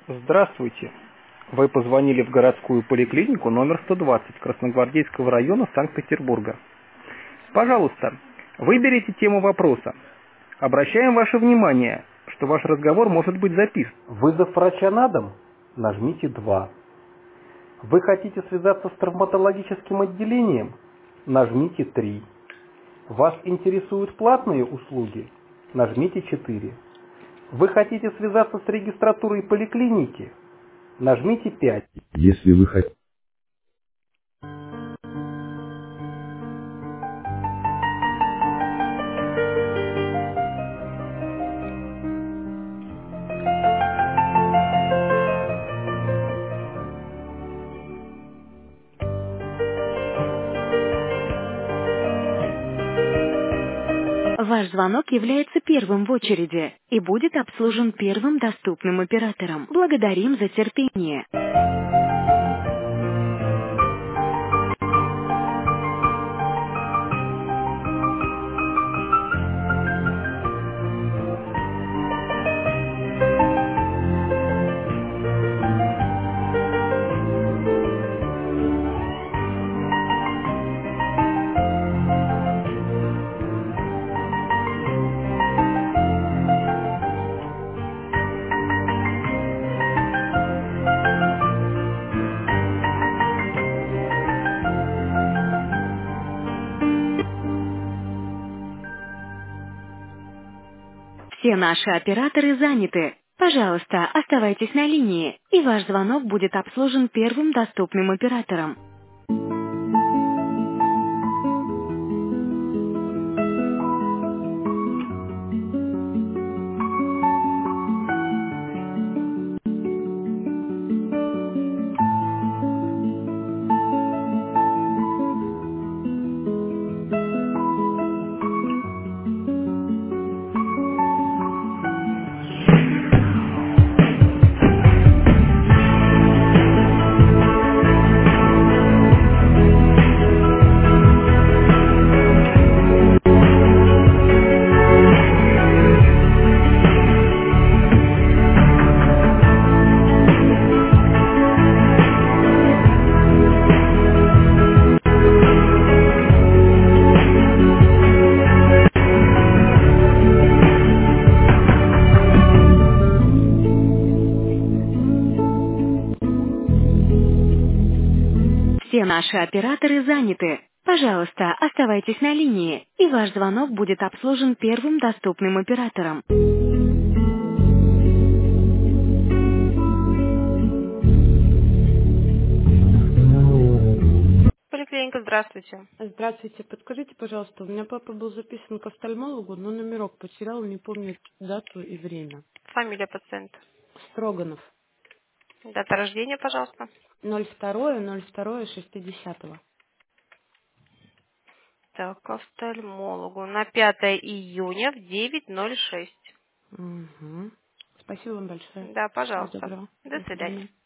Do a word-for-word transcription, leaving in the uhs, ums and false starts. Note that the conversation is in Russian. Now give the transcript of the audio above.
Здравствуйте. Вы позвонили в городскую поликлинику номер сто двадцать Красногвардейского района Санкт-Петербурга. Пожалуйста, выберите тему вопроса. Обращаем ваше внимание, что ваш разговор может быть записан. Вызов врача на дом? Нажмите два. Вы хотите связаться с травматологическим отделением? Нажмите три. Вас интересуют платные услуги? Нажмите четыре. Вы хотите связаться с регистратурой поликлиники? Нажмите пять. Если вы хотите... Ваш звонок является первым в очереди и будет обслужен первым доступным оператором. Благодарим за терпение. Все наши операторы заняты. Пожалуйста, оставайтесь на линии, и ваш звонок будет обслужен первым доступным оператором. Все наши операторы заняты. Пожалуйста, оставайтесь на линии, и ваш звонок будет обслужен первым доступным оператором. Поликлиника, здравствуйте. Здравствуйте, подскажите, пожалуйста, у меня папа был записан к офтальмологу, но номерок потерял, не помню дату и время. Фамилия пациента. Строганов. Дата рождения, пожалуйста. ноль два ноль два шестидесятого. Так, офтальмологу. На пятое июня в девять ноль шесть. Угу. Спасибо вам большое. Да, Всего пожалуйста. доброго. До До свидания. свидания.